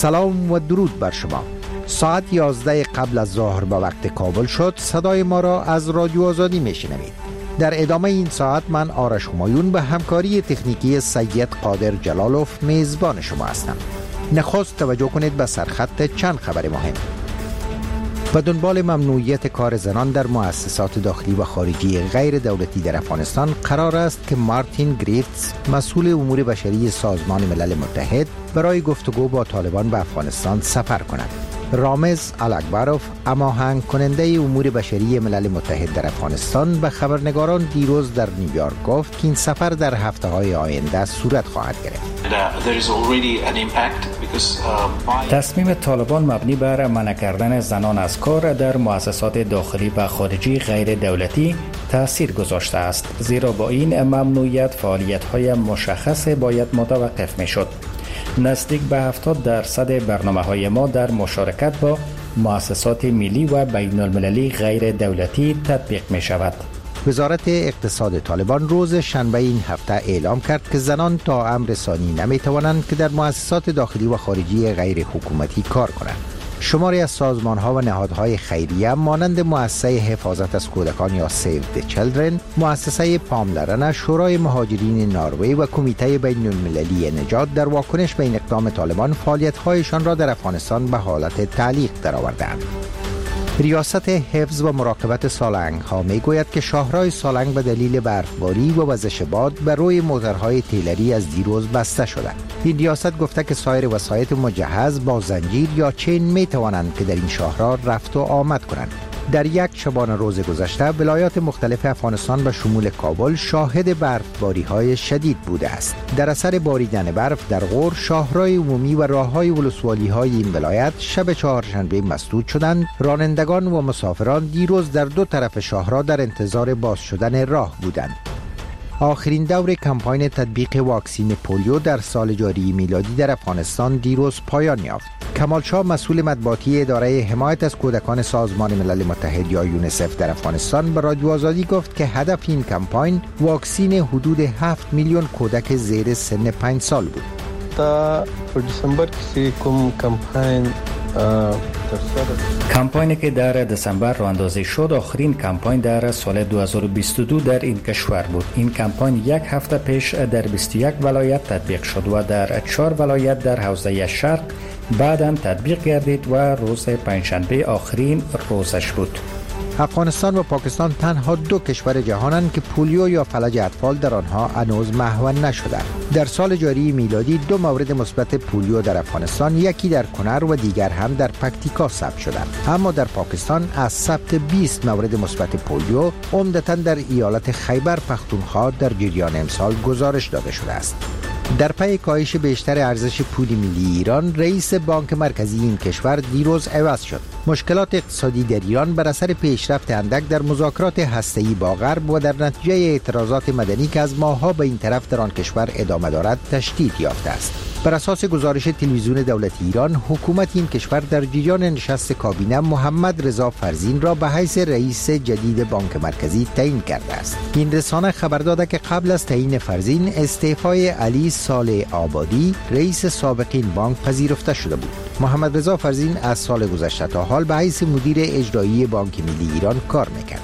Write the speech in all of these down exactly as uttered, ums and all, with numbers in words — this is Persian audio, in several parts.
سلام و درود بر شما. ساعت یازده قبل از ظهر به وقت کابل شد. صدای ما را از رادیو آزادی میشنوید. در ادامه این ساعت من آرش همایون به همکاری تکنیکی سید قادر جلالوف میزبان شما هستم. نخست توجه کنید به سرخط چند خبر مهم. به دنبال ممنوعیت کار زنان در مؤسسات داخلی و خارجی غیر دولتی در افغانستان قرار است که مارتین گریفتس، مسئول امور بشری سازمان ملل متحد، برای گفتگو با طالبان به افغانستان سفر کند. رامز الاکبروف، هماهنگ کننده امور بشری ملل متحد در افغانستان، به خبرنگاران دیروز در نیویورک گفت که این سفر در هفته‌های آینده صورت خواهد گرفت. تصمیم طالبان مبنی بر منع کردن زنان از کار در مؤسسات داخلی و خارجی غیر دولتی تأثیر گذاشته است، زیرا با این ممنوعیت فعالیت‌های مشخص باید متوقف می‌شد. نزدیک به هفتاد درصد برنامه‌های ما در مشارکت با مؤسسات ملی و بین المللی غیر دولتی تطبیق می شود. وزارت اقتصاد طالبان روز شنبه این هفته اعلام کرد که زنان تا امر ثانی نمی توانند که در مؤسسات داخلی و خارجی غیر حکومتی کار کنند. شماری از سازمان‌ها و نهادهای خیریه مانند مؤسسه حفاظت از کودکان یا سیو د چیلدرن، مؤسسه پاملرنه، شورای مهاجرین نروژ و کمیته بین المللی نجات در واکنش به این اقدام طالبان فعالیت‌هایشان را در افغانستان به حالت تعلیق درآورده‌اند. ریاست حفظ و مراقبت سالنگ ها می گوید که شاهراه سالنگ به دلیل برفباری و وزش باد بر روی موتورهای تیلری از دیروز بسته شده. این ریاست گفته که سایر وسایط مجهز با زنجیر یا چین می توانند که در این شاهراه رفت و آمد کنند. در یک شبانه روز گذشته ولایات مختلف افغانستان به شمول کابل شاهد برفباری های شدید بوده است. در اثر باریدن برف در غور، شاهراه عمومی و راههای ولسوالی های این ولایت شب چهارشنبه مسدود شدند. رانندگان و مسافران دیروز در دو طرف شاهراه در انتظار باز شدن راه بودند. آخرین دور کمپاین تطبیق واکسین پولیو در سال جاری میلادی در افغانستان دیروز پایان یافت. کمال شاه، مسئول مطبوعاتی اداره حمایت از کودکان سازمان ملل متحد یا یونیسف در افغانستان، به رادیو آزادی گفت که هدف این کمپاین واکسین حدود هفت میلیون کودک زیر سن پنج سال بود. تا دسامبر کې کوم کمپاین کمپاینی که در دسامبر راه اندازی شد آخرین کمپاین در سال دو هزار و بیست و دو در این کشور بود. این کمپاین یک هفته پیش در بیست و یک ولایت تطبیق شد و در چهار ولایت در حوزه شرق بعداً تطبیق گردید و روز پنجشنبه آخرین روزش بود. افغانستان و پاکستان تنها دو کشور جهانند که پولیو یا فلج اطفال در آنها هنوز محو نشده. در سال جاری میلادی دو مورد مثبت پولیو در افغانستان، یکی در کنر و دیگر هم در پکتیکا ثبت شدند. اما در پاکستان از ثبت بیست مورد مثبت پولیو عمدتاً در ایالت خیبر پختونخوا در جریان امسال گزارش داده شده است. در پی کاهش بیشتر ارزش پول ملی ایران، رئیس بانک مرکزی این کشور دیروز عوض شد. مشکلات اقتصادی در ایران بر اثر پیشرفت اندک در مذاکرات هسته‌ای با غرب و در نتیجه اعتراضات مدنی که از ماه‌ها به این طرف در آن کشور ادامه دارد تشدید یافته است. بر اساس گزارش تلویزیون دولتی ایران، حکومت این کشور در جریان نشست کابینه محمد رضا فرزین را به حیث رئیس جدید بانک مرکزی تعیین کرده است. این رسانه خبر داده که قبل از تعیین فرزین، استعفای علی صالح آبادی، رئیس سابق این بانک پذیرفته شده بود. محمد رضا فرزین از سال گذشته تا حال به حیث مدیر اجرایی بانک ملی ایران کار می‌کرد.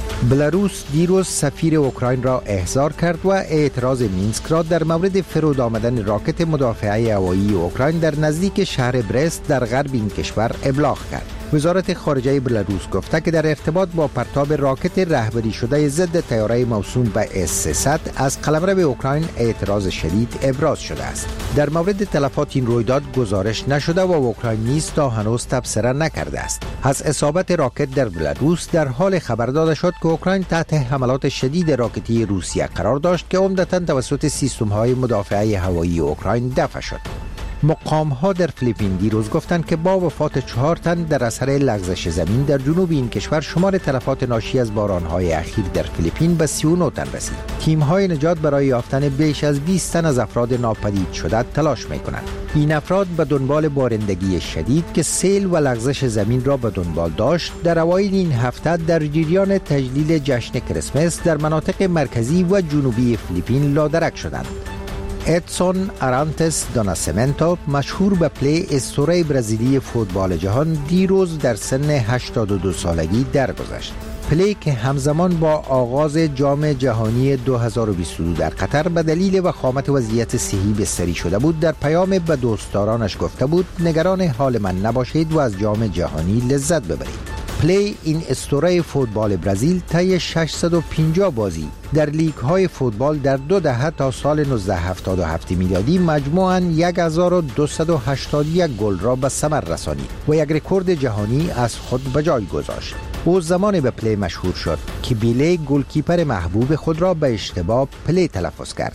بلاروس دیروز سفیر اوکراین را احضار کرد و اعتراض مینسک را در مورد فرود آمدن راکت مدافعه هوایی اوکراین در نزدیک شهر برست در غرب این کشور ابلاغ کرد. وزارت خارجه بلاروس گفته که در ارتباط با پرتاب راکت رهبری شده ضد طیاره موسوم به اس سیصد از قلمرو اوکراین اعتراض شدید ابراز شده است. در مورد تلفات این رویداد گزارش نشده و اوکراین نیز تا هنوز تبصره نکرده است. از اصابت راکت در بلاروس در حال خبر داده شد که اوکراین تحت حملات شدید راکتی روسیه قرار داشت که عمدتاً توسط سیستم‌های مدافعه هوایی اوکراین دفع شد. مقام‌ها در فیلیپین دیروز گفتند که با وفات چهار تن در اثر لغزش زمین در جنوب این کشور، شمار تلفات ناشی از باران‌های اخیر در فیلیپین به سی و نه تن رسید. تیم‌های نجات برای یافتن بیش از بیست تن از افراد ناپدید شده تلاش می‌کنند. این افراد به دنبال بارندگی شدید که سیل و لغزش زمین را به دنبال داشت، در اوایل این هفته در جریان تجلیل جشن کریسمس در مناطق مرکزی و جنوبی فیلیپین لادرک شدند. ادسون آرانتس دو ناسیمنتو مشهور به پلی اسطوره برزیلی فوتبال جهان دیروز در سن هشتاد و دو سالگی درگذشت. پلی که همزمان با آغاز جام جهانی دو هزار و بیست و دو در قطر به دلیل وخامت وضعیت صحی بستری شده بود، در پیام به دوستدارانش گفته بود نگران حال من نباشید و از جام جهانی لذت ببرید. پلی، این اسطوره فوتبال برزیل، طی ششصد و پنجاه بازی در لیگ های فوتبال در دو دهه تا سال نوزده هفتاد و هفت میلادی مجموعاً هزار و دویست و هشتاد و یک گل را به ثمر رسانید و یک رکورد جهانی از خود به جای گذاشت. او زمانی به پلی مشهور شد که بیله گلکیپر محبوب خود را به اشتباه پلی تلفظ کرد.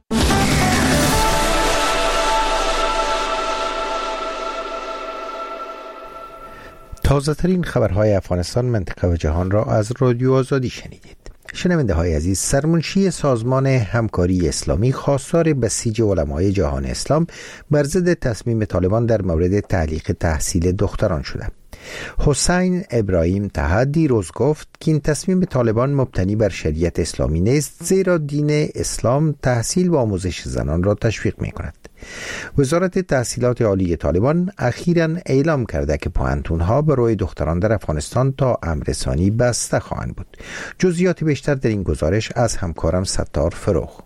تازه ترین خبرهای افغانستان، منطقه و جهان را از رادیو آزادی شنیدید. شنونده های عزیز، سرمنشی سازمان همکاری اسلامی خواستار بسیج علمای جهان اسلام بر ضد تصمیم طالبان در مورد تعلیق تحصیل دختران شده. حسین ابراهیم طه دیروز گفت که این تصمیم طالبان مبتنی بر شریعت اسلامی نیست، زیرا دین اسلام تحصیل و آموزش زنان را تشویق می کند. وزارت تحصیلات عالی طالبان اخیراً اعلام کرده که پوهنتون‌ها به روی دختران در افغانستان تا امر ثانی بسته خواهند بود. جزئیات بیشتر در این گزارش از همکارم ستار فروغ.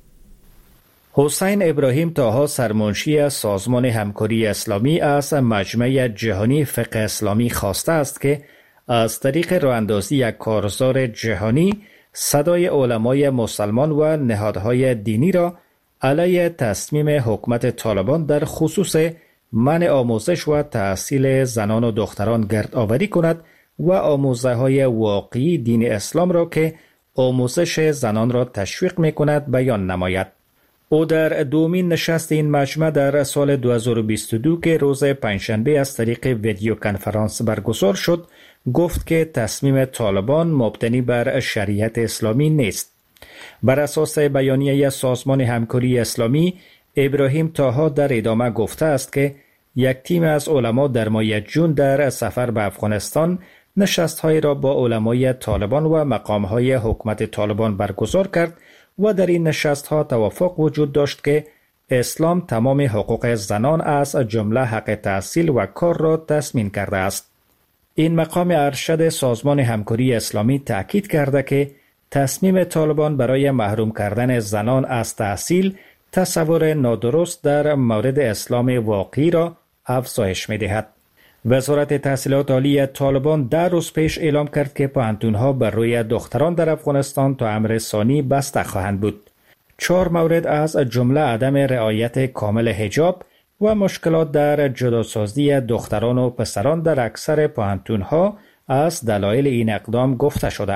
حسین ابراهیم طه، سرمنشی سازمان همکاری اسلامی از مجمع جهانی فقه اسلامی خواسته است که از طریق راه‌اندازی یک کارزار جهانی صدای علمای مسلمان و نهادهای دینی را علیه تصمیم حکومت طالبان در خصوص منع آموزش و تحصیل زنان و دختران گردآوری کند و آموزه های واقعی دین اسلام را که آموزش زنان را تشویق می کند بیان نماید. او در دومین نشست این مجمع در سال دو هزار و بیست و دو که روز پنجشنبه از طریق ویدیو کنفرانس برگزار شد گفت که تصمیم طالبان مبتنی بر شریعت اسلامی نیست. بر اساس بیانیه سازمان همکاری اسلامی، ابراهیم طه در ادامه گفته است که یک تیم از علما در ماه جون در سفر به افغانستان نشست‌های را با علمای طالبان و مقام‌های حکومت طالبان برگزار کرد و در این نشست‌ها توافق وجود داشت که اسلام تمام حقوق زنان از جمله حق تحصیل و کار را تضمین کرده است. این مقام ارشد سازمان همکاری اسلامی تأکید کرده که تصمیم طالبان برای محروم کردن زنان از تحصیل تصور نادرست در مورد اسلام واقعی را افزایش می‌دهد. وزارت تحصیلات عالی طالبان در روز پیش اعلام کرد که پوهنتون‌ها بر روی دختران در افغانستان تا امر ثانی بسته خواهند بود. چهار مورد از جمله عدم رعایت کامل حجاب و مشکلات در جداسازی دختران و پسران در اکثر پوهنتون‌ها از دلایل این اقدام گفته شده.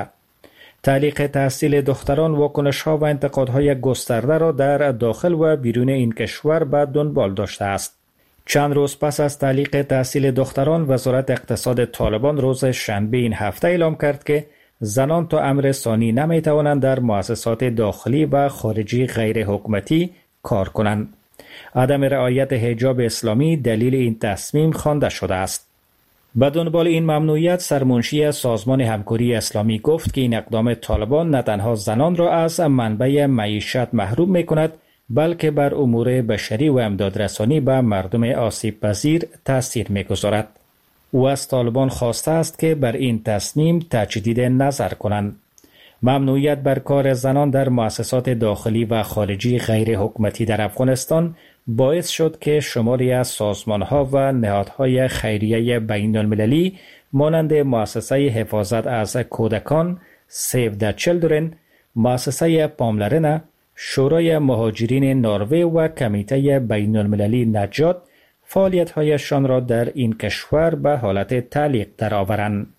تعلیق تحصیل دختران واکنش‌ها و انتقادهای گسترده را در داخل و بیرون این کشور به دنبال داشته است. چند روز پس از تعلیق تحصیل دختران، وزارت اقتصاد طالبان روز شنبه این هفته اعلام کرد که زنان تا امر ثانی نمی توانند در مؤسسات داخلی و خارجی غیر حکومتی کار کنند. عدم رعایت حجاب اسلامی دلیل این تصمیم خوانده شده است. به دنبال این ممنوعیت، سرمنشی سازمان همکاری اسلامی گفت که این اقدام طالبان نه تنها زنان را از منبع معیشت محروم می کند، بلکه بر امور بشری و امدادرسانی به مردم آسیب پذیر تأثیر می گذارد. او از طالبان خواسته است که بر این تصمیم تجدید نظر کنند. ممنوعیت بر کار زنان در مؤسسات داخلی و خارجی غیر حکومتی در افغانستان باعث شد که شماری از سازمان‌ها و نهادهای خیریه بین‌المللی مانند مؤسسه حفاظت از کودکان، سیو د چیلدرن، مؤسسه پاملرنه، شورای مهاجرین نروژ و کمیته بین‌المللی نجات فعالیت‌هایشان را در این کشور به حالت تعلیق درآورند.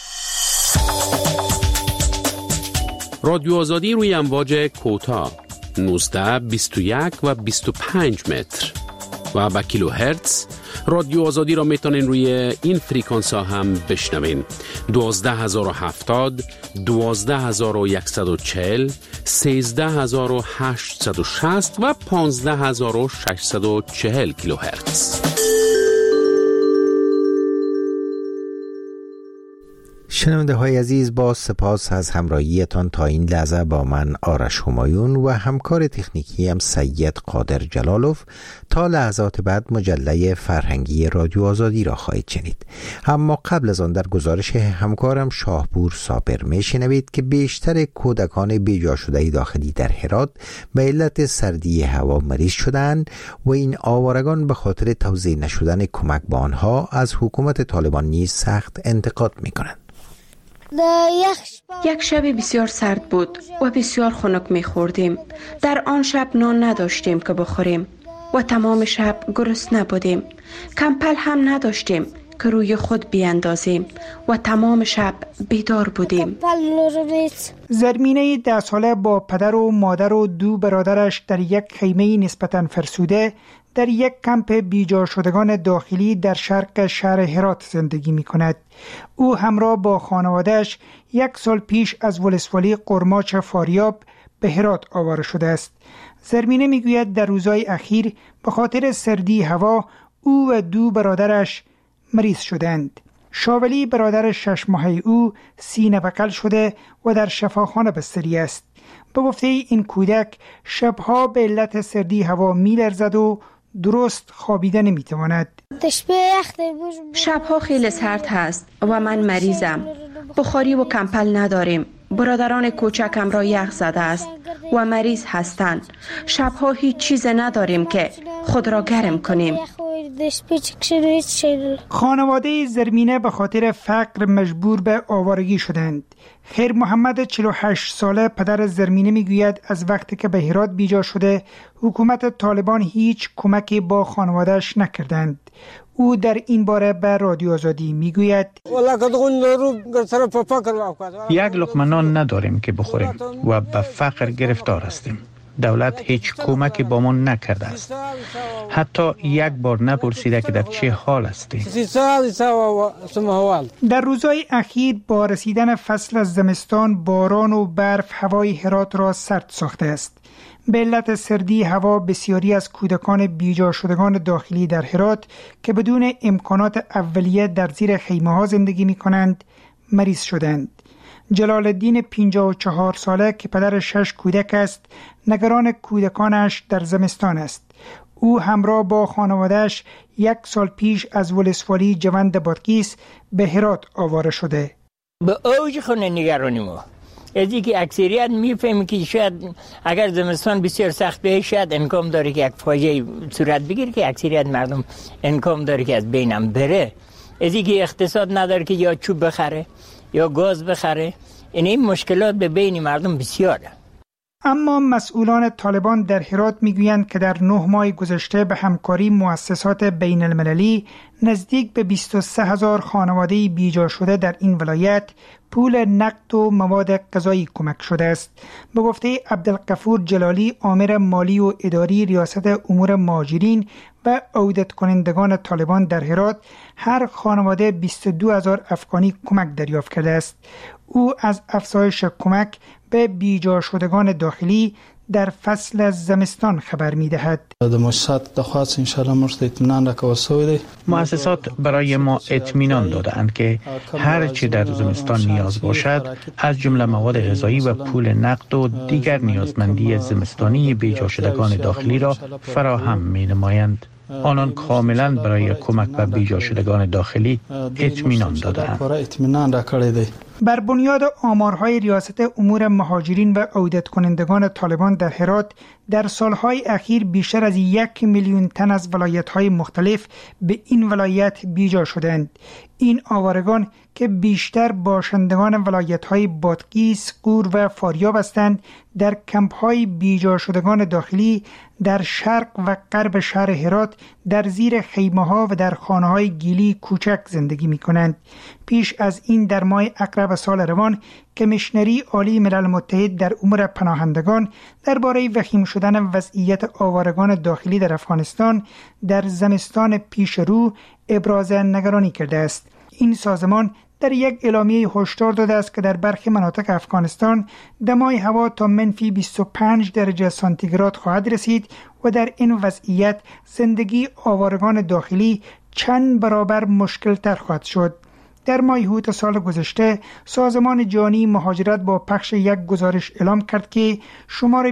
رادیو آزادی روی امواج کوتاه نوزده، بیست و یک و بیست و پنج متر و با کیلو هرتز. رادیو آزادی را میتونین روی این فریکانس ها هم بشنوین: دوازده هزار و هفتاد، دوازده هزار و صد و چهل، سیزده هزار و هشتصد و شصت و پانزده هزار و ششصد و چهل کیلو هرتز. شنونده های عزیز، با سپاس از همراهیتان تا این لحظه با من آرش همایون و همکار تکنیکی هم سید قادر جلالوف. تا لحظات بعد مجله فرهنگی رادیو آزادی را خواهید شنید. اما قبل از آن در گزارش همکارم شاهپور صابر میشنوید که بیشتر کودکان بیجا شده داخلی در هرات به علت سردی هوا مریض شدند و این آوارگان به خاطر توزیع نشدن کمک به آنها از حکومت طالبان نیز سخت انتقاد می‌کنند. یک شب بسیار سرد بود و بسیار خنک می خوردیم. در آن شب نان نداشتیم که بخوریم و تمام شب گرسنه بودیم. کمپل هم نداشتیم که روی خود بیاندازیم و تمام شب بیدار بودیم. زرمینه ده ساله با پدر و مادر و دو برادرش در یک خیمه نسبتاً فرسوده در یک کمپ بیجا شدگان داخلی در شرق شهر هرات زندگی می کند. او همراه با خانوادهش یک سال پیش از ولسوالی قرماچ فاریاب به هرات آواره شده است. زرمینه می گوید در روزهای اخیر به خاطر سردی هوا او و دو برادرش مریض شدند. شاولی برادر شش ماهه او سینه بغل شده و در شفاخانه بستری است. به گفته این کودک شبها به علت سردی هوا می لرزد و درست خوابیده نمی تواند. شبها خیلی سرد هست و من مریضم. بخاری و کمپل نداریم. برادران کوچکم را یخ زده است و مریض هستند. شبها هیچ چیز نداریم که خود را گرم کنیم. خانواده زرمینه به خاطر فقر مجبور به آوارگی شدند. خیر محمد چهل و هشت ساله پدر زرمینه میگوید از وقتی که به هرات بیجا شده حکومت طالبان هیچ کمکی با خانوادهش نکردند. او در این باره به رادیو آزادی میگوید یک لقمه نان نداریم که بخوریم و به فقر گرفتار هستیم. دولت هیچ کمکی با ما نکرده است. حتی یک بار نپرسیده که در چه حال هستی. در روزهای اخیر با رسیدن فصل از زمستان باران و برف هوای هرات را سرد ساخته است. به علت سردی هوا بسیاری از کودکان بیجا شدگان داخلی در هرات که بدون امکانات اولیه در زیر خیمه ها زندگی می کنند مریض شدند. جلال الدین پنجاه و چهار ساله که پدر شش کودک است نگران کودکانش در زمستان است. او همراه با خانوادهش یک سال پیش از ولسوالی جوند بادغیس به هرات آواره شده. به اوج خونه نگرانی ما از اینکه اکثریت میفهمی که شاید اگر زمستان بسیار سخت به شاید امکان داره که یک فاجعه صورت بگیره که اکثریت مردم امکان داره که از بینم بره. از اینکه اقتصاد نداره که یا چوب بخره یا گاز بخره. این این مشکلات به بین مردم بسیاره. اما مسئولان طالبان در هرات میگویند که در نه ماه گذشته به همکاری مؤسسات بین المللی نزدیک به بیست و سه هزار خانواده بیجا شده در این ولایت پول نقد و مواد غذایی کمک شده است. به گفته عبدالغفور جلالی آمر مالی و اداری ریاست امور مهاجرین و عودت کنندگان طالبان در هرات هر خانواده بیست و دو هزار افغانی کمک دریافت کرده است. او از افزایش کمک به بیجا شدگان داخلی در فصل زمستان خبر می دهد. مؤسسات برای ما اطمینان دادند که هر چی در زمستان نیاز باشد از جمله مواد غذایی و پول نقد و دیگر نیازمندی زمستانی بیجا شدگان داخلی را فراهم می نمایند. آنان کاملا برای کمک به بیجا شدگان داخلی اطمینان دادند. بر بنیاد آمارهای ریاست امور مهاجرین و عودت کنندگان طالبان در هرات در سالهای اخیر بیشتر از یک میلیون تن از ولایت‌های مختلف به این ولایت بیجا شدند. این آوارگان که بیشتر باشندگان ولایت‌های بادغیس، غور و فاریاب هستند در کمپ‌های بیجا شدگان داخلی در شرق و غرب شهر هرات در زیر خیمه‌ها و در خانه‌های گیلی کوچک زندگی می‌کنند. پیش از این در ماه اکرب سال روان کمیشنری عالی ملل متحد در امور پناهندگان درباره وخیم شدن وضعیت آوارگان داخلی در افغانستان در زمستان پیش رو ابراز نگرانی کرده است. این سازمان در یک اعلامیه هشدار داده است که در برخی مناطق افغانستان دمای هوا تا منفی بیست و پنج درجه سانتیگراد خواهد رسید و در این وضعیت زندگی آوارگان داخلی چند برابر مشکل تر خواهد شد. در ماه اوت سال گذشته سازمان جهانی مهاجرت با پخش یک گزارش اعلام کرد که شمار